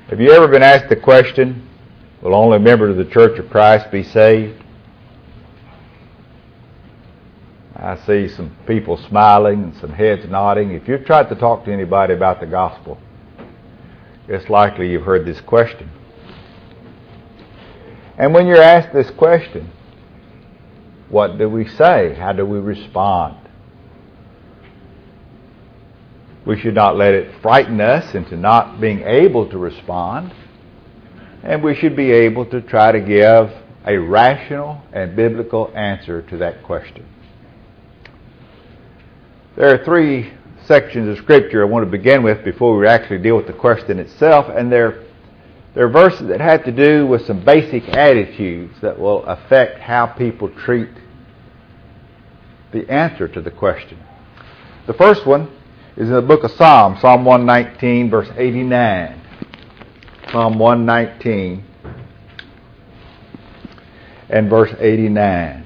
Have you ever been asked the question, will only a member of the Church of Christ be saved? I see some people smiling and some heads nodding. If you've tried to talk to anybody about the gospel, it's likely you've heard this question. And when you're asked this question, what do we say? How do we respond? We should not let it frighten us into not being able to respond. And we should be able to try to give a rational and biblical answer to that question. There are three sections of Scripture I want to begin with before we actually deal with the question itself. And they're verses that have to do with some basic attitudes that will affect how people treat the answer to the question. The first one is in the book of Psalms, Psalm 119, verse 89. Psalm 119 and verse 89.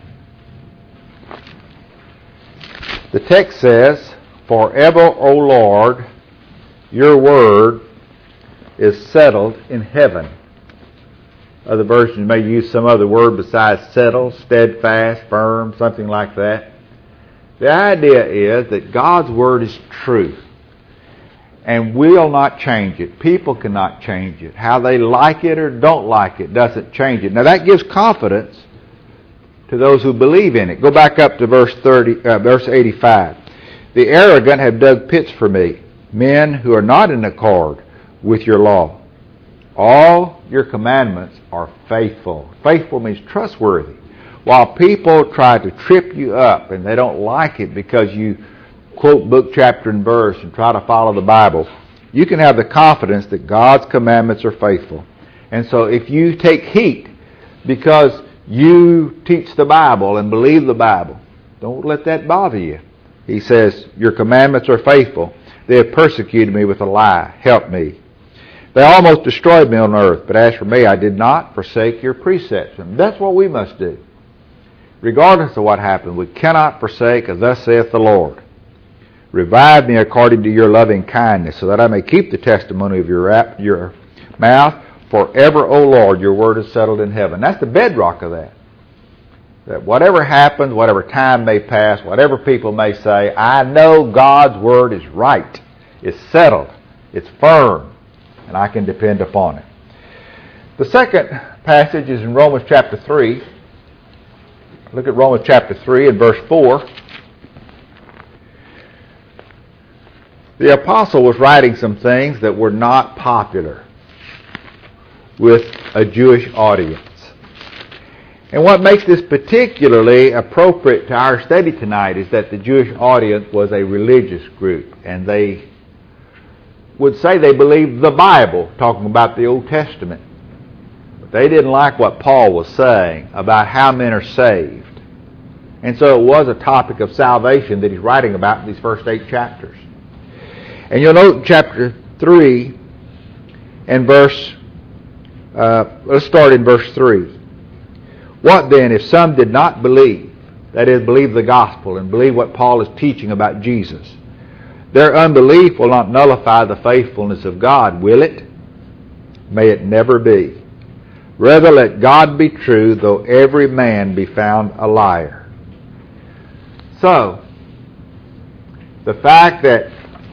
The text says, "Forever, O Lord, your word is settled in heaven." Other versions may use some other word besides settled, steadfast, firm, something like that. The idea is that God's Word is true and will not change it. People cannot change it. How they like it or don't like it doesn't change it. Now that gives confidence to those who believe in it. Go back up to verse 85. "The arrogant have dug pits for me, men who are not in accord with your law. All your commandments are faithful." Faithful means trustworthy. While people try to trip you up and they don't like it because you quote book, chapter, and verse and try to follow the Bible, you can have the confidence that God's commandments are faithful. And so if you take heat because you teach the Bible and believe the Bible, don't let that bother you. He says, your commandments are faithful. They have persecuted me with a lie. Help me. They almost destroyed me on earth, but as for me, I did not forsake your precepts. And that's what we must do. Regardless of what happened, we cannot forsake, as thus saith the Lord. Revive me according to your loving kindness, so that I may keep the testimony of your mouth. Forever, O Lord, your word is settled in heaven. That's the bedrock of that. That whatever happens, whatever time may pass, whatever people may say, I know God's word is right. It's settled. It's firm. And I can depend upon it. The second passage is in Romans chapter 3. Look at Romans chapter 3 and verse 4. The apostle was writing some things that were not popular with a Jewish audience. And what makes this particularly appropriate to our study tonight is that the Jewish audience was a religious group, and they would say they believed the Bible, talking about the Old Testament. But they didn't like what Paul was saying about how men are saved. And so it was a topic of salvation that he's writing about in these first 8 chapters. And you'll note chapter 3 and verse, let's start in verse 3. What then if some did not believe, that is, believe the gospel and believe what Paul is teaching about Jesus? Their unbelief will not nullify the faithfulness of God, will it? May it never be. Rather let God be true, though every man be found a liar. So, the fact that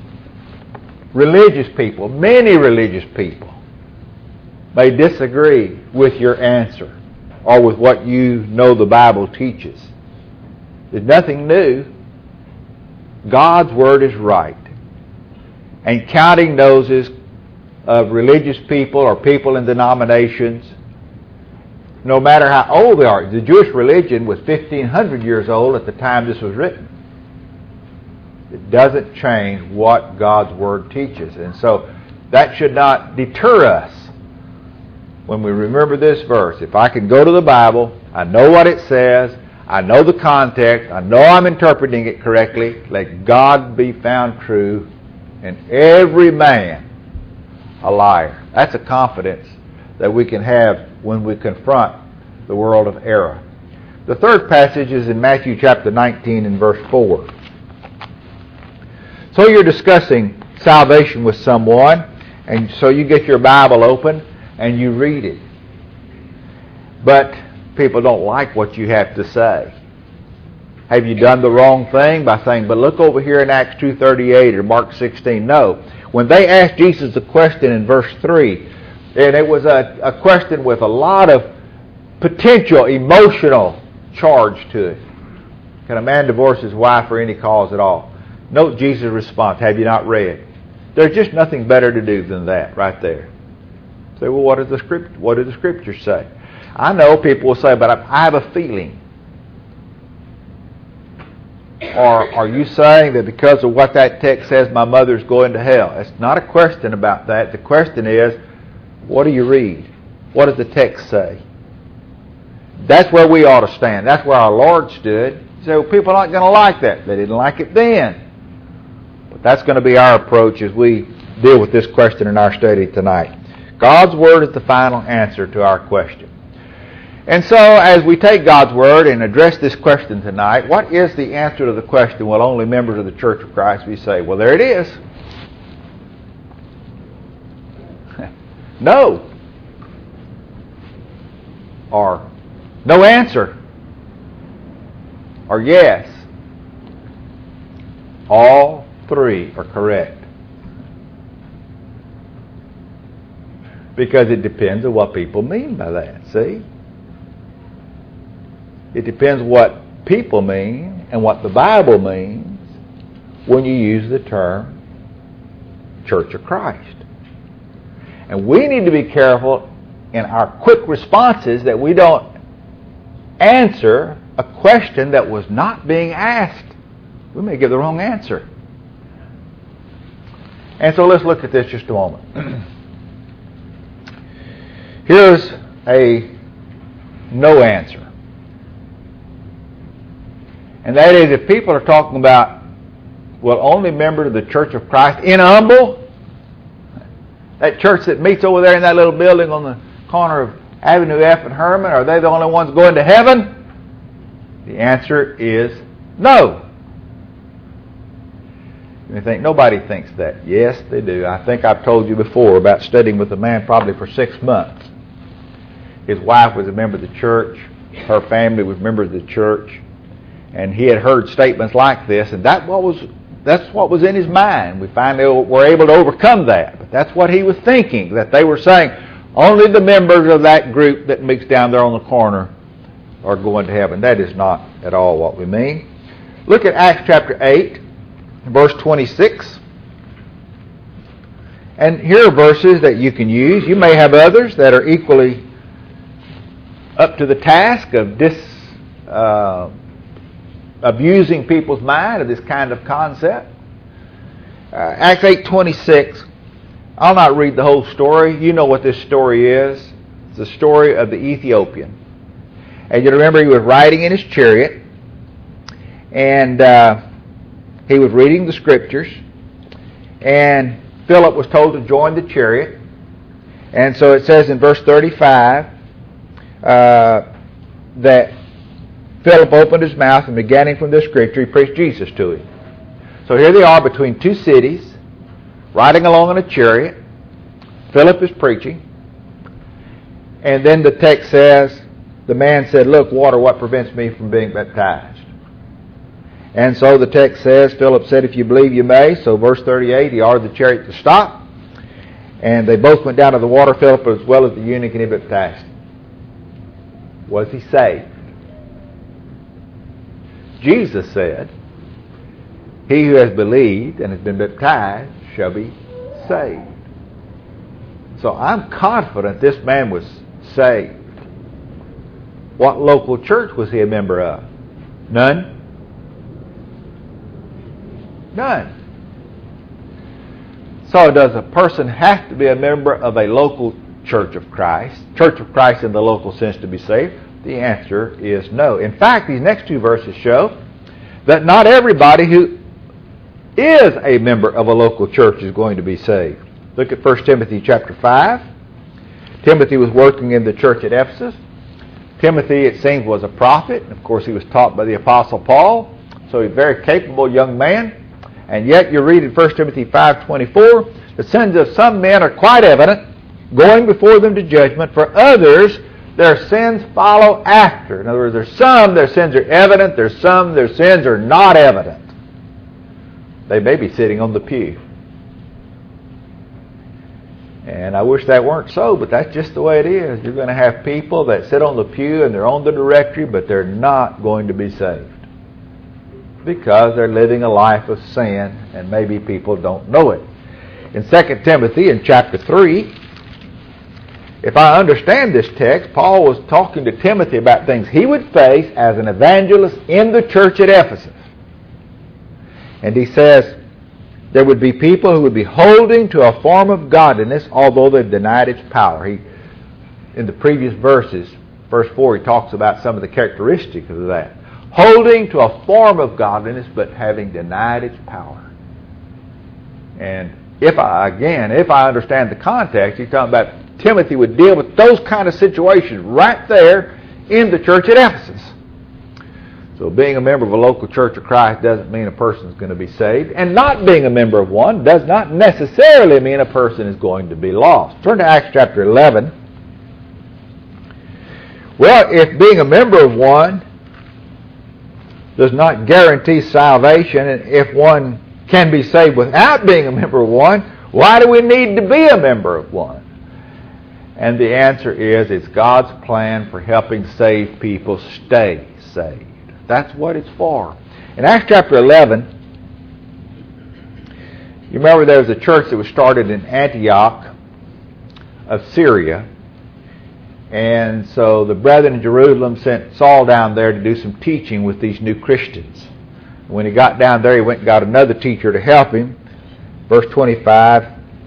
religious people, many religious people, may disagree with your answer or with what you know the Bible teaches is nothing new. God's Word is right. And counting noses of religious people or people in denominations, no matter how old they are. The Jewish religion was 1,500 years old at the time this was written. It doesn't change what God's Word teaches. And so that should not deter us when we remember this verse. If I can go to the Bible, I know what it says, I know the context, I know I'm interpreting it correctly, let God be found true, and every man a liar. That's a confidence that we can have when we confront the world of error. The third passage is in Matthew chapter 19 and verse 4. So you're discussing salvation with someone, And so you get your Bible open and you read it. But people don't like what you have to say. Have you done the wrong thing by saying, but look over here in Acts 2:38 or Mark 16? No. When they asked Jesus a question in verse 3, and it was a question with a lot of potential emotional charge to it. Can a man divorce his wife for any cause at all? Note Jesus' response, have you not read? There's just nothing better to do than that right there. Say, well, what do the Scriptures say? I know people will say, but I have a feeling. Or are you saying that because of what that text says, my mother's going to hell? It's not a question about that. The question is, what do you read? What does the text say? That's where we ought to stand. That's where our Lord stood. He said, well, people aren't going to like that. They didn't like it then. But that's going to be our approach as we deal with this question in our study tonight. God's Word is the final answer to our question. And so, as we take God's Word and address this question tonight, what is the answer to the question, well, only members of the Church of Christ? We say, well, there it is. No. Or no answer. Or yes. All three are correct. Because it depends on what people mean by that, see? It depends what people mean and what the Bible means when you use the term Church of Christ. And we need to be careful in our quick responses that we don't answer a question that was not being asked. We may give the wrong answer. And so let's look at this just a moment. Here's a no answer. And that is, if people are talking about, well, only members of the Church of Christ in Humble, that church that meets over there in that little building on the corner of Avenue F and Herman, are they the only ones going to heaven? The answer is no. You think nobody thinks that. Yes, they do. I think I've told you before about studying with a man probably for 6 months. His wife was a member of the church. Her family was members of the church. And he had heard statements like this, and that's what was in his mind. We finally were able to overcome that. But that's what he was thinking, that they were saying, only the members of that group that meets down there on the corner are going to heaven. That is not at all what we mean. Look at Acts chapter 8, verse 26. And here are verses that you can use. You may have others that are equally up to the task of using people's mind of this kind of concept. Acts 8:26. I'll not read the whole story. You know what this story is. It's the story of the Ethiopian. And you remember he was riding in his chariot, and he was reading the Scriptures, and Philip was told to join the chariot. And so it says in verse 35 that Philip opened his mouth, and beginning from the Scripture, he preached Jesus to him. So here they are between two cities, riding along in a chariot. Philip is preaching. And then the text says, the man said, look, water, what prevents me from being baptized? And so the text says, Philip said, if you believe, you may. So verse 38, he ordered the chariot to stop. And they both went down to the water, Philip as well as the eunuch, and he baptized him. Was he saved? Jesus said, he who has believed and has been baptized shall be saved. So I'm confident this man was saved. What local church was he a member of? None? None. So does a person have to be a member of a local Church of Christ in the local sense, to be saved? The answer is no. In fact, these next two verses show that not everybody who is a member of a local church is going to be saved. Look at 1 Timothy chapter 5. Timothy was working in the church at Ephesus. Timothy, it seems, was a prophet. Of course, he was taught by the Apostle Paul. So he's a very capable young man. And yet you read in 1 Timothy 5:24 The sins of some men are quite evident, going before them to judgment. For others, their sins follow after. In other words, there's some, their sins are evident. There's some, their sins are not evident. They may be sitting on the pew. And I wish that weren't so, but that's just the way it is. You're going to have people that sit on the pew and they're on the directory, but they're not going to be saved. Because they're living a life of sin, and maybe people don't know it. In 2 Timothy, in chapter 3, if I understand this text, Paul was talking to Timothy about things he would face as an evangelist in the church at Ephesus. And he says, there would be people who would be holding to a form of godliness, although they've denied its power. In the previous verses, verse 4, he talks about some of the characteristics of that. Holding to a form of godliness, but having denied its power. And if I understand the context, he's talking about Timothy would deal with those kind of situations right there in the church at Ephesus. So being a member of a local church of Christ doesn't mean a person is going to be saved. And not being a member of one does not necessarily mean a person is going to be lost. Turn to Acts chapter 11. Well, if being a member of one does not guarantee salvation, and if one can be saved without being a member of one, why do we need to be a member of one? And the answer is, it's God's plan for helping saved people stay saved. That's what it's for. In Acts chapter 11, you remember there was a church that was started in Antioch of Syria. And so the brethren in Jerusalem sent Saul down there to do some teaching with these new Christians. When he got down there, he went and got another teacher to help him. Verse 25,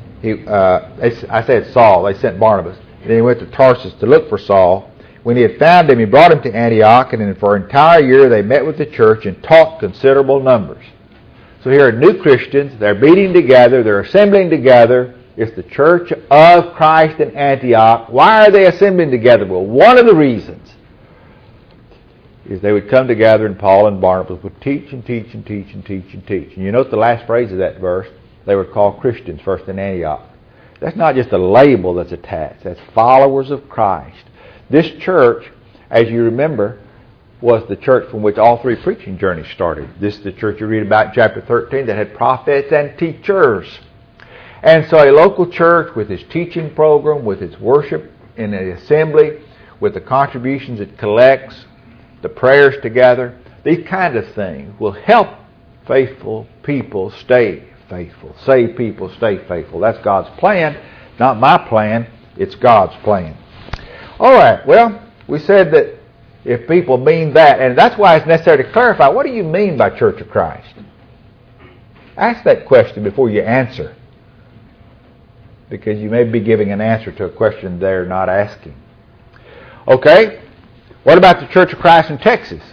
I said Saul, they sent Barnabas. And then he went to Tarsus to look for Saul. When he had found him, he brought him to Antioch, and for an entire year they met with the church and taught considerable numbers. So here are new Christians, they're meeting together, they're assembling together. It's the church of Christ in Antioch. Why are they assembling together? Well, one of the reasons is they would come together, and Paul and Barnabas would teach and teach and teach and teach and teach. And you note the last phrase of that verse, they were called Christians first in Antioch. That's not just a label that's attached, that's followers of Christ. This church, as you remember, was the church from which all three preaching journeys started. This is the church you read about in chapter 13 that had prophets and teachers. And so a local church with its teaching program, with its worship in an assembly, with the contributions it collects, the prayers together, these kind of things will help faithful people stay faithful. Saved people stay faithful. That's God's plan. Not my plan. It's God's plan. All right, well, we said that if people mean that, and that's why it's necessary to clarify, what do you mean by Church of Christ? Ask that question before you answer, because you may be giving an answer to a question they're not asking. Okay, what about the Church of Christ in Texas?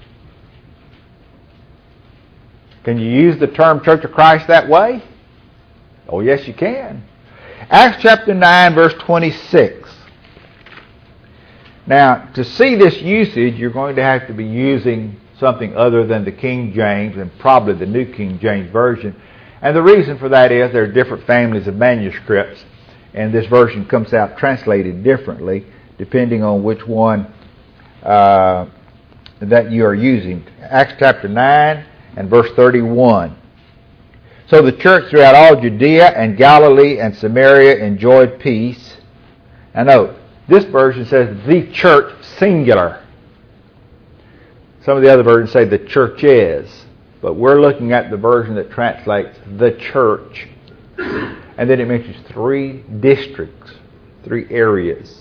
Can you use the term Church of Christ that way? Oh, yes, you can. Acts chapter 9, verse 26. Now, to see this usage, you're going to have to be using something other than the King James and probably the New King James Version. And the reason for that is there are different families of manuscripts, and this version comes out translated differently depending on which one that you are using. Acts chapter 9 and verse 31. So the church throughout all Judea and Galilee and Samaria enjoyed peace. And note, this version says the church singular. Some of the other versions say the churches, but we're looking at the version that translates the church. And then it mentions 3 districts, 3 areas.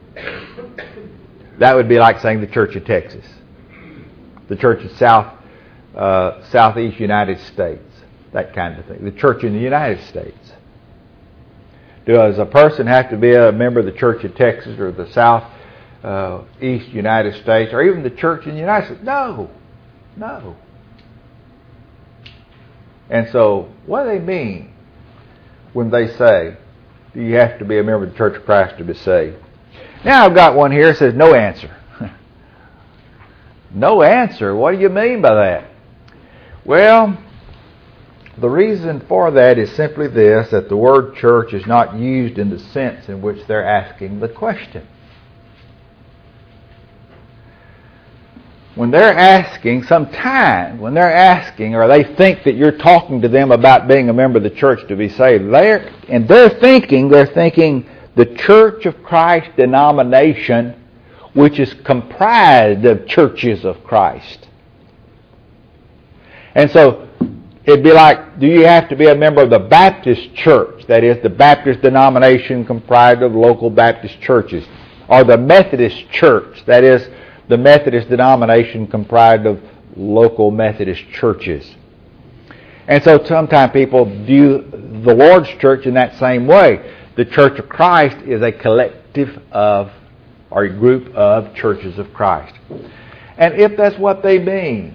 That would be like saying the Church of Texas, the Church of Southeast United States, that kind of thing. The Church in the United States. Does a person have to be a member of the Church of Texas or the Southeast United States or even the Church in the United States? No. And so, what do they mean when they say, do you have to be a member of the Church of Christ to be saved? Now I've got one here that says no answer. No answer? What do you mean by that? Well, the reason for that is simply this, that the word church is not used in the sense in which they're asking the question. When they're asking, sometimes when they're asking, or they think that you're talking to them about being a member of the church to be saved, they're thinking the Church of Christ denomination, which is comprised of churches of Christ. And so it'd be like, do you have to be a member of the Baptist church, that is the Baptist denomination comprised of local Baptist churches, or the Methodist church, that is the Methodist denomination comprised of local Methodist churches? And so sometimes people view the Lord's church in that same way. The Church of Christ is a collective of, or a group of churches of Christ. And if that's what they mean,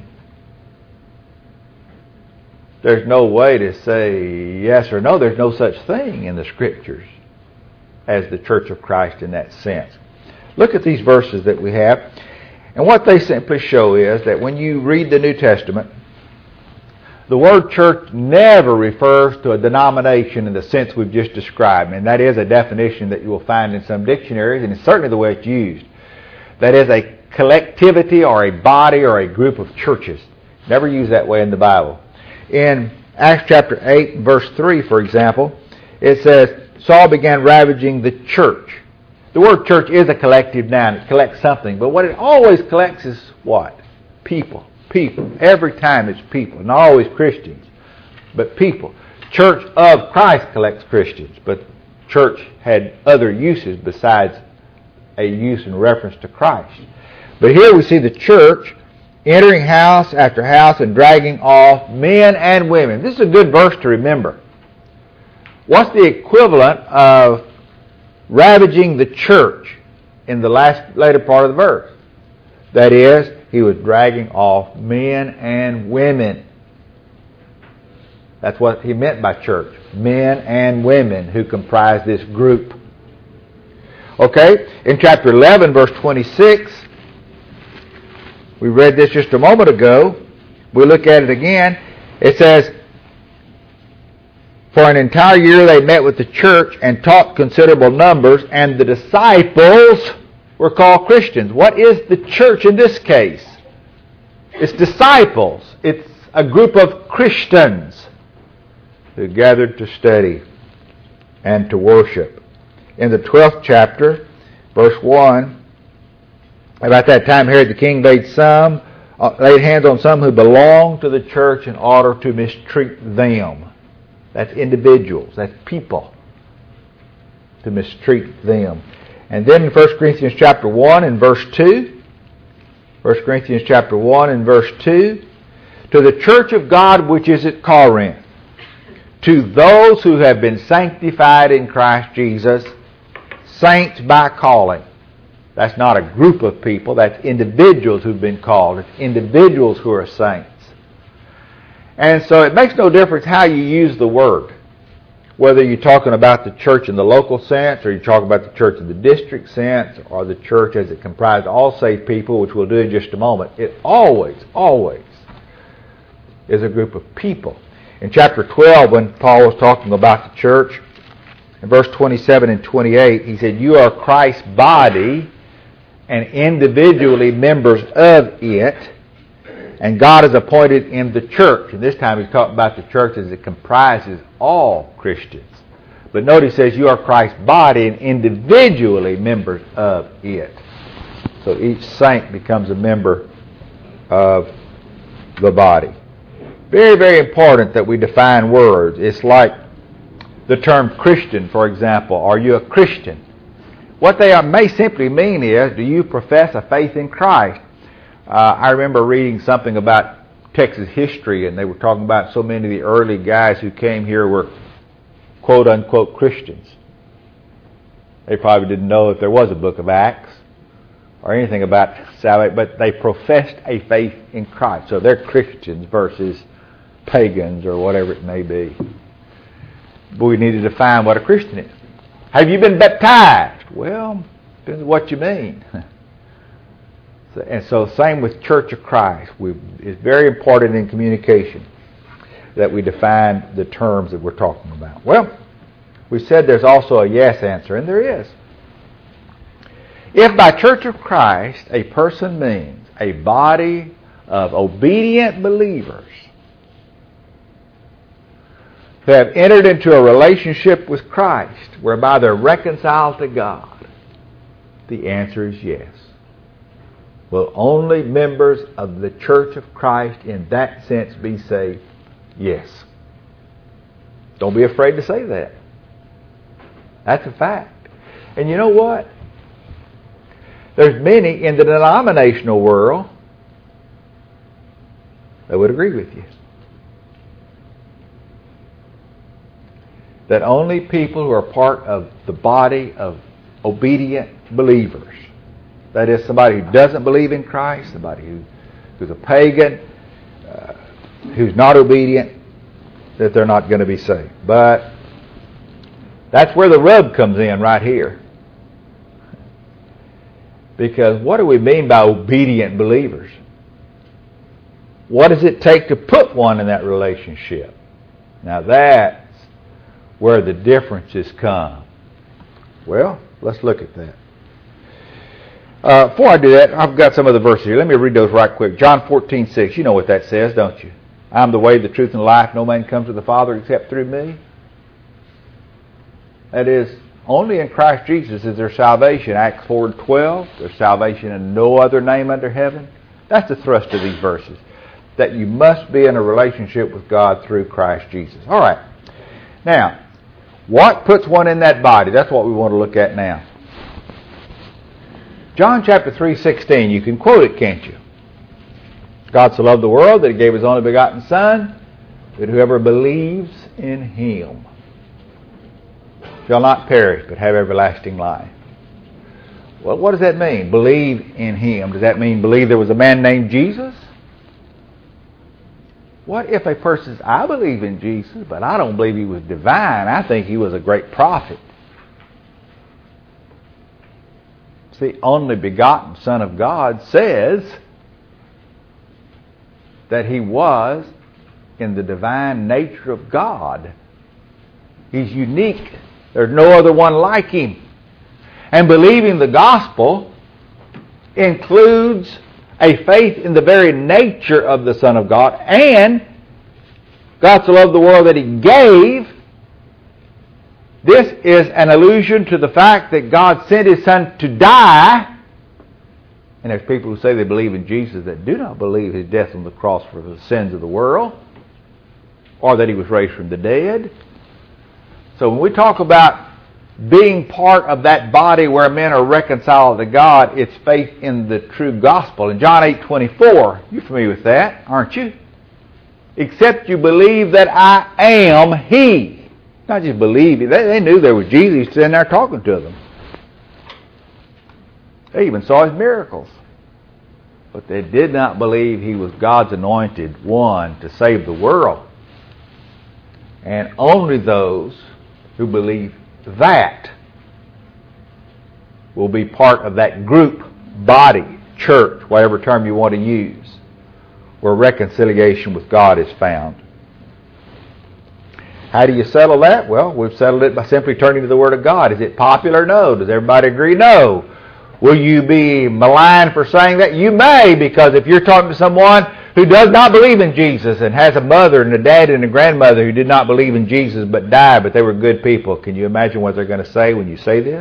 there's no way to say yes or no. There's no such thing in the Scriptures as the Church of Christ in that sense. Look at these verses that we have. And what they simply show is that when you read the New Testament, the word church never refers to a denomination in the sense we've just described. And that is a definition that you will find in some dictionaries, and it's certainly the way it's used. That is a collectivity or a body or a group of churches. Never used that way in the Bible. In Acts chapter 8, verse 3, for example, it says, Saul began ravaging the church. The word church is a collective noun. It collects something. But what it always collects is what? People. People. Every time it's people. Not always Christians, but people. Church of Christ collects Christians, but church had other uses besides a use in reference to Christ. But here we see the church entering house after house and dragging off men and women. This is a good verse to remember. What's the equivalent of ravaging the church in the later part of the verse? That is, he was dragging off men and women. That's what he meant by church. Men and women who comprise this group. Okay, in chapter 11, verse 26, we read this just a moment ago. We look at it again. It says, for an entire year they met with the church and taught considerable numbers, and the disciples were called Christians. What is the church in this case? It's disciples. It's a group of Christians who gathered to study and to worship. In the 12th chapter, verse 1, about that time Herod the king laid hands on some who belonged to the church in order to mistreat them. That's individuals. That's people. To mistreat them. And then in 1 Corinthians chapter 1 and verse 2, 1 Corinthians chapter 1 and verse 2, to the church of God which is at Corinth, to those who have been sanctified in Christ Jesus, saints by calling. That's not a group of people. That's individuals who've been called. It's individuals who are saints. And so it makes no difference how you use the word. Whether you're talking about the church in the local sense, or you're talking about the church in the district sense, or the church as it comprises all saved people, which we'll do in just a moment, it always is a group of people. In chapter 12, when Paul was talking about the church, in verse 27 and 28, he said, you are Christ's body and individually members of it, and God has appointed in the church. And this time he's talking about the church as it comprises all Christians. But notice he says, you are Christ's body and individually members of it. So each saint becomes a member of the body. Very, very important that we define words. It's like the term Christian, for example. Are you a Christian? What they may simply mean is, do you profess a faith in Christ? I remember reading something about Texas history, and they were talking about so many of the early guys who came here were quote-unquote Christians. They probably didn't know if there was a book of Acts or anything about salvation, but they professed a faith in Christ. So they're Christians versus pagans or whatever it may be. But we need to define what a Christian is. Have you been baptized? Well, depends on what you mean. And so same with Church of Christ. It's very important in communication. that we define the terms that we're talking about? Well, we said there's also a yes answer, and there is. If by Church of Christ a person means a body of obedient believers who have entered into a relationship with Christ whereby they're reconciled to God, the answer is yes. Will only members of the Church of Christ in that sense be saved? Yes. Don't be afraid to say that. That's a fact. And you know what? There's many in the denominational world that would agree with you. That only people who are part of the body of obedient believers, that is, somebody who doesn't believe in Christ, somebody who's a pagan, who's not obedient, that they're not going to be saved. But that's where the rub comes in right here. Because what do we mean by obedient believers? What does it take to put one in that relationship? Now that's where the differences come. Well, let's look at that. Before I do that, I've got some of the verses here. Let me read those right quick. John 14:6. You know what that says, don't you? I'm the way, the truth, and the life. No man comes to the Father except through me. That is, only in Christ Jesus is there salvation. Acts 4:12. There's salvation in no other name under heaven. That's the thrust of these verses. That you must be in a relationship with God through Christ Jesus. All right. Now, what puts one in that body? That's what we want to look at now. John chapter 3:16. You can quote it, can't you? God so loved the world that He gave His only begotten Son, that whoever believes in Him shall not perish, but have everlasting life. Well, what does that mean? Believe in Him. Does that mean believe there was a man named Jesus? What if a person says, I believe in Jesus, but I don't believe He was divine. I think He was a great prophet. See, only begotten Son of God says that He was in the divine nature of God. He's unique. There's no other one like Him. And believing the gospel includes a faith in the very nature of the Son of God, and God so loved the world that He gave. This is an allusion to the fact that God sent His Son to die. And there's people who say they believe in Jesus that do not believe His death on the cross for the sins of the world, or that He was raised from the dead. So when we talk about being part of that body where men are reconciled to God, it's faith in the true gospel. In John 8:24, you're familiar with that, aren't you? Except you believe that I am He. Not just believe it. They knew there was Jesus. He's sitting there talking to them. They even saw His miracles. But they did not believe He was God's anointed one to save the world. And only those who believe that will be part of that group, body, church, whatever term you want to use, where reconciliation with God is found. How do you settle that? Well, we've settled it by simply turning to the Word of God. Is it popular? No. Does everybody agree? No. Will you be maligned for saying that? You may, because if you're talking to someone who does not believe in Jesus and has a mother and a dad and a grandmother who did not believe in Jesus but died, but they were good people, can you imagine what they're going to say when you say this?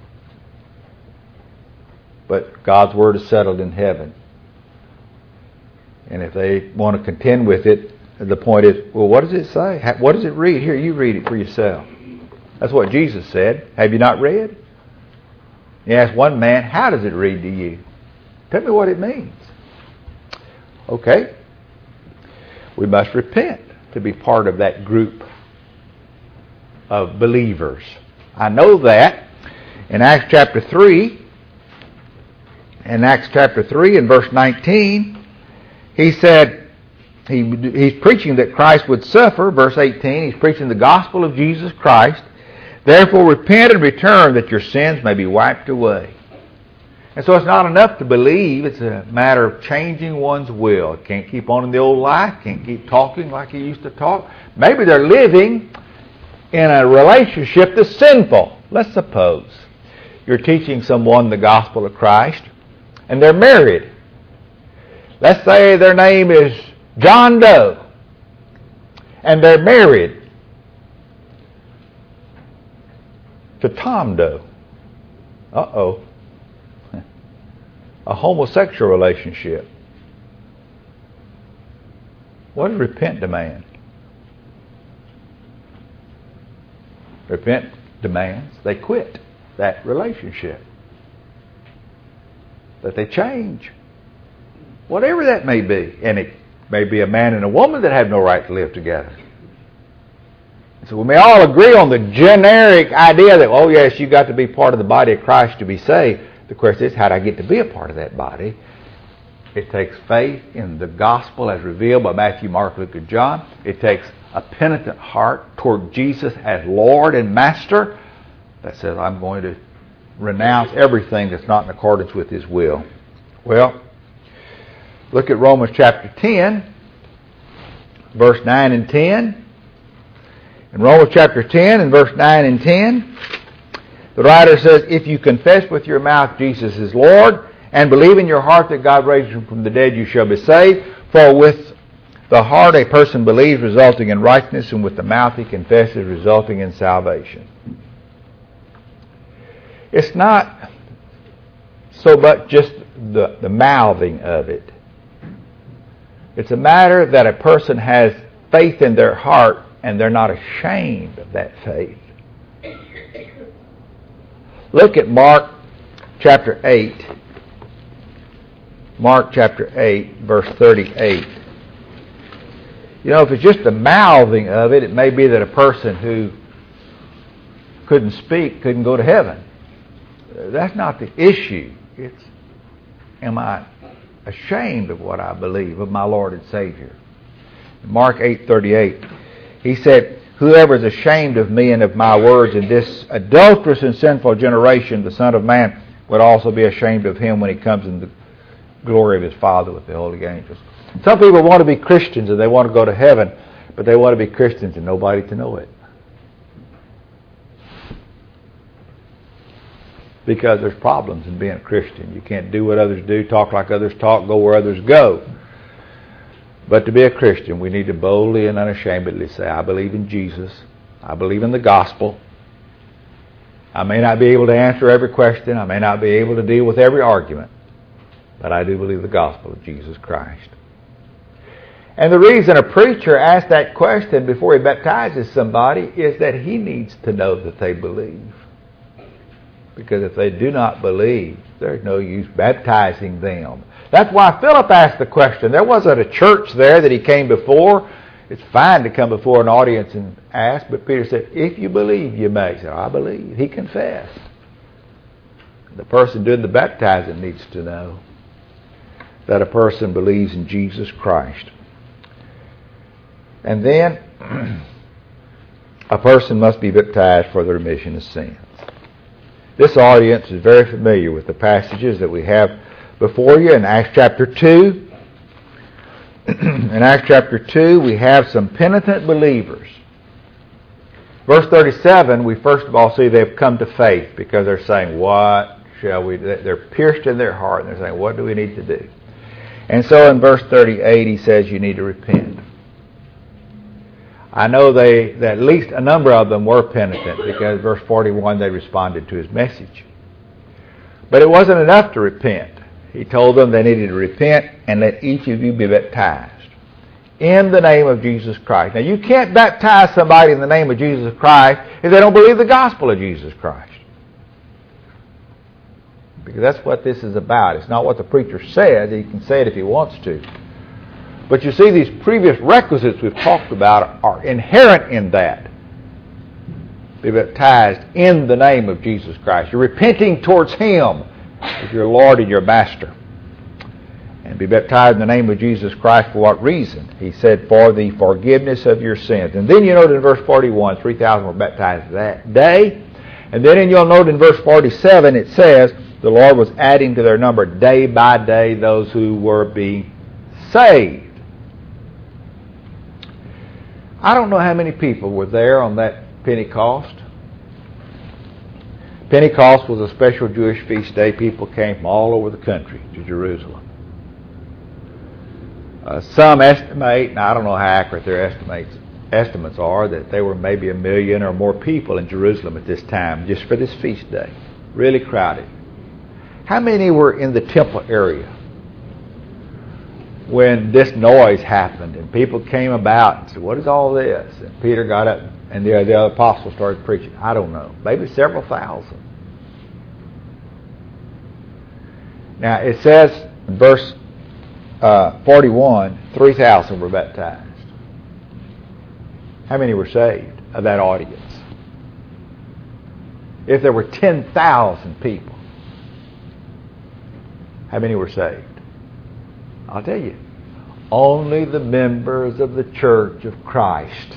But God's Word is settled in heaven. And if they want to contend with it, the point is, well, what does it say? What does it read? Here, you read it for yourself. That's what Jesus said. Have you not read? He asked one man, how does it read to you? Tell me what it means. Okay. We must repent to be part of that group of believers. I know that. In Acts chapter 3, in verse 19, he said, he's preaching that Christ would suffer. Verse 18, he's preaching the gospel of Jesus Christ. Therefore repent and return that your sins may be wiped away. And so it's not enough to believe. It's a matter of changing one's will. Can't keep on in the old life. Can't keep talking like he used to talk. Maybe they're living in a relationship that's sinful. Let's suppose you're teaching someone the gospel of Christ and they're married. Let's say their name is John Doe and they're married to Tom Doe. Uh-oh. A homosexual relationship. What does repent demand? Repent demands they quit that relationship. That they change. Whatever that may be. And it may be a man and a woman that have no right to live together. So we may all agree on the generic idea that, oh yes, you got to be part of the body of Christ to be saved. The question is, how do I get to be a part of that body? It takes faith in the gospel as revealed by Matthew, Mark, Luke, and John. It takes a penitent heart toward Jesus as Lord and Master that says, I'm going to renounce everything that's not in accordance with His will. Well, look at Romans chapter 10, verse 9 and 10. In Romans chapter 10 and verse 9 and 10, the writer says, if you confess with your mouth Jesus is Lord, and believe in your heart that God raised Him from the dead, you shall be saved. For with the heart a person believes, resulting in righteousness, and with the mouth he confesses, resulting in salvation. It's not so much just the mouthing of it. It's a matter that a person has faith in their heart, and they're not ashamed of that faith. Look at Mark chapter 8. Mark chapter 8, verse 38. You know, if it's just the mouthing of it, it may be that a person who couldn't speak couldn't go to heaven. That's not the issue. It's, am I ashamed of what I believe of my Lord and Savior? Mark 8:38, he said, whoever is ashamed of me and of my words in this adulterous and sinful generation, the Son of Man would also be ashamed of him when he comes in the glory of his Father with the holy angels. Some people want to be Christians and they want to go to heaven, but they want to be Christians and nobody to know it. Because there's problems in being a Christian. You can't do what others do, talk like others talk, go where others go. But to be a Christian, we need to boldly and unashamedly say, I believe in Jesus. I believe in the gospel. I may not be able to answer every question. I may not be able to deal with every argument. But I do believe the gospel of Jesus Christ. And the reason a preacher asks that question before he baptizes somebody is that he needs to know that they believe. Because if they do not believe, there's no use baptizing them. That's why Philip asked the question. There wasn't a church there that he came before. It's fine to come before an audience and ask, but Peter said, if you believe, you may. He said, I believe. He confessed. The person doing the baptizing needs to know that a person believes in Jesus Christ. And then a person must be baptized for the remission of sins. This audience is very familiar with the passages that we have before you in Acts chapter 2. In Acts chapter 2, we have some penitent believers. Verse 37, we first of all see they've come to faith because they're saying, what shall we do? They're pierced in their heart and they're saying, what do we need to do? And so in verse 38, he says you need to repent. I know that at least a number of them were penitent because verse 41, they responded to his message. But it wasn't enough to repent. He told them they needed to repent and let each of you be baptized in the name of Jesus Christ. Now, you can't baptize somebody in the name of Jesus Christ if they don't believe the gospel of Jesus Christ. Because that's what this is about. It's not what the preacher said. He can say it if he wants to. But you see, these previous requisites we've talked about are inherent in that. Be baptized in the name of Jesus Christ. You're repenting towards Him as your Lord and your Master. And be baptized in the name of Jesus Christ for what reason? He said, for the forgiveness of your sins. And then you note in verse 41, 3,000 were baptized that day. And then you'll note in verse 47, it says, the Lord was adding to their number day by day those who were being saved. I don't know how many people were there on that Pentecost. Pentecost was a special Jewish feast day. People came from all over the country to Jerusalem. Some estimate, and I don't know how accurate their estimates are, that there were maybe 1 million or more people in Jerusalem at this time, just for this feast day. Really crowded. How many were in the temple area when this noise happened and people came about and said, "What is all this?" And Peter got up and the other apostles started preaching. I don't know. Maybe several thousand. Now it says in verse 41, 3,000 were baptized. How many were saved of that audience? If there were 10,000 people, how many were saved? I'll tell you. Only the members of the Church of Christ.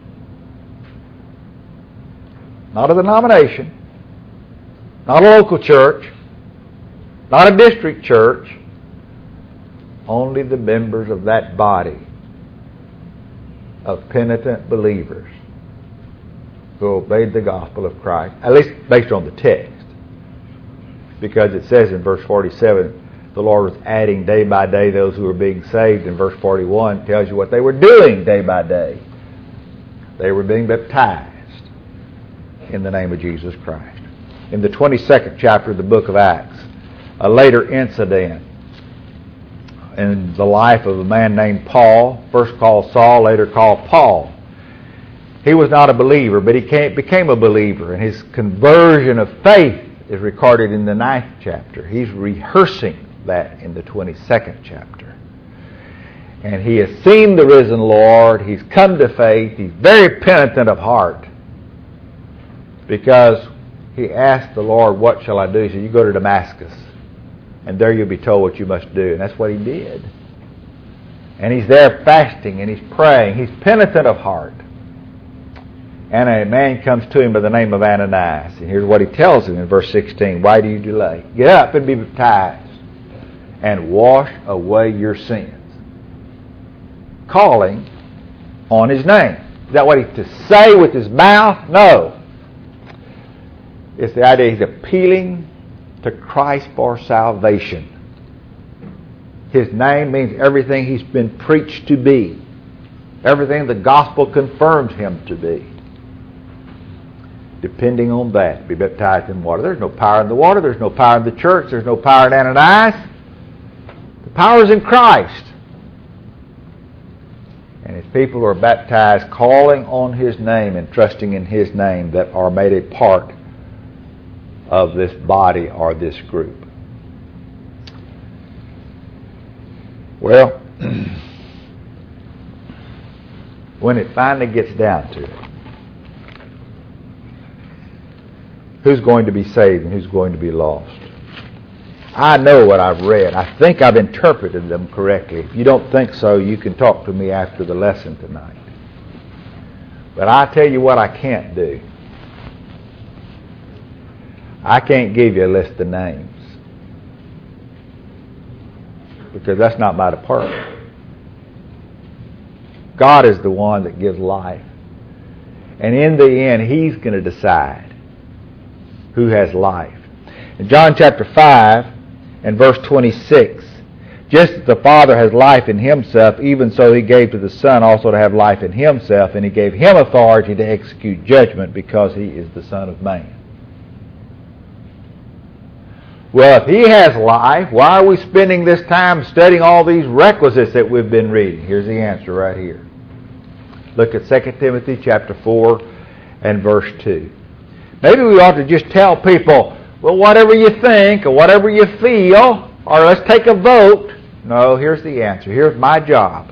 Not a denomination. Not a local church. Not a district church. Only the members of that body of penitent believers who obeyed the gospel of Christ, at least based on the text. Because it says in verse 47, the Lord was adding day by day those who were being saved. In verse 41 tells you what they were doing day by day. They were being baptized in the name of Jesus Christ. In the 22nd chapter of the book of Acts, a later incident in the life of a man named Paul, first called Saul, later called Paul. He was not a believer, but he became a believer, and his conversion of faith is recorded in the 9th chapter. He's rehearsing that in the 22nd chapter. And he has seen the risen Lord. He's come to faith. He's very penitent of heart because he asked the Lord, "What shall I do?" He said, "You go to Damascus, and there you'll be told what you must do." And that's what he did. And he's there fasting and he's praying. He's penitent of heart. And a man comes to him by the name of Ananias. And here's what he tells him in verse 16. "Why do you delay? Get up and be baptized and wash away your sins." Calling on his name. Is that what he's to say with his mouth? No. It's the idea he's appealing to Christ for salvation. His name means everything he's been preached to be. Everything the gospel confirms him to be. Depending on that, be baptized in water. There's no power in the water. There's no power in the church. There's no power in Ananias. The power is in Christ. And his people who are baptized, calling on his name and trusting in his name, that are made a part of this body or this group. Well, when it finally gets down to it, who's going to be saved and who's going to be lost? I know what I've read. I think I've interpreted them correctly. If you don't think so, you can talk to me after the lesson tonight. But I tell you what I can't do. I can't give you a list of names, because that's not my department. God is the one that gives life. And in the end, He's going to decide who has life. In John chapter 5 and verse 26, just as the Father has life in Himself, even so He gave to the Son also to have life in Himself, and He gave Him authority to execute judgment because He is the Son of Man. Well, if He has life, why are we spending this time studying all these requisites that we've been reading? Here's the answer right here. Look at 2 Timothy chapter 4 and verse 2. Maybe we ought to just tell people, well, whatever you think or whatever you feel, or let's take a vote. No, here's the answer. Here's my job.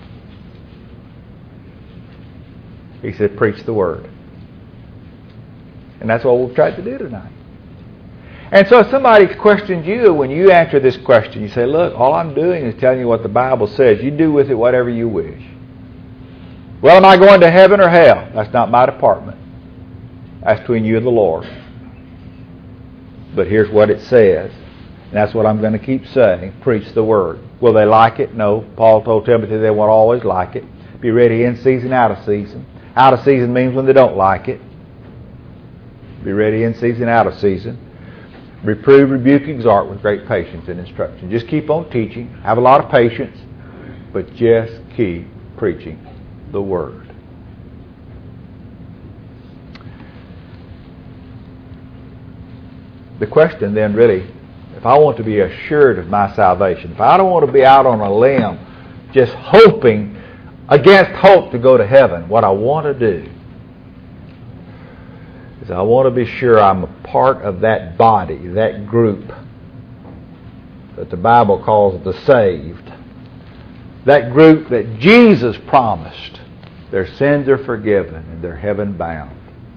He said, preach the Word. And that's what we've tried to do tonight. And so if somebody questions you, when you answer this question, you say, look, all I'm doing is telling you what the Bible says. You do with it whatever you wish. Well, am I going to heaven or hell? That's not my department. That's between you and the Lord. But here's what it says. And that's what I'm going to keep saying. Preach the Word. Will they like it? No. Paul told Timothy they won't always like it. Be ready in season, out of season. Out of season means when they don't like it. Be ready in season, out of season. Reprove, rebuke, exhort with great patience and instruction. Just keep on teaching. Have a lot of patience. But just keep preaching the Word. The question then really, if I want to be assured of my salvation, if I don't want to be out on a limb just hoping against hope to go to heaven, what I want to do is I want to be sure I'm a part of that body, that group that the Bible calls the saved. That group that Jesus promised their sins are forgiven and they're heaven bound.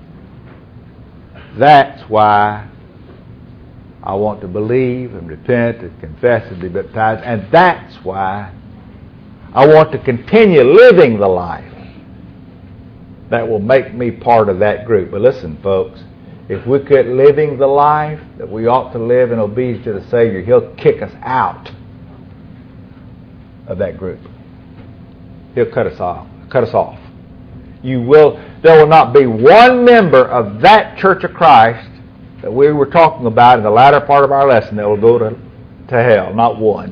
That's why I want to believe and repent and confess and be baptized. And that's why I want to continue living the life that will make me part of that group. But listen, folks, if we quit living the life that we ought to live in obedience to the Savior, He'll kick us out of that group. He'll cut us off. There will not be one member of that Church of Christ that we were talking about in the latter part of our lesson that will go to hell. Not one.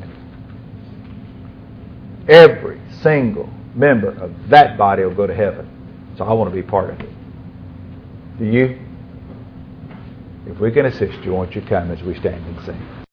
Every single member of that body will go to heaven. So I want to be part of it. Do you? If we can assist you, won't you come as we stand and sing?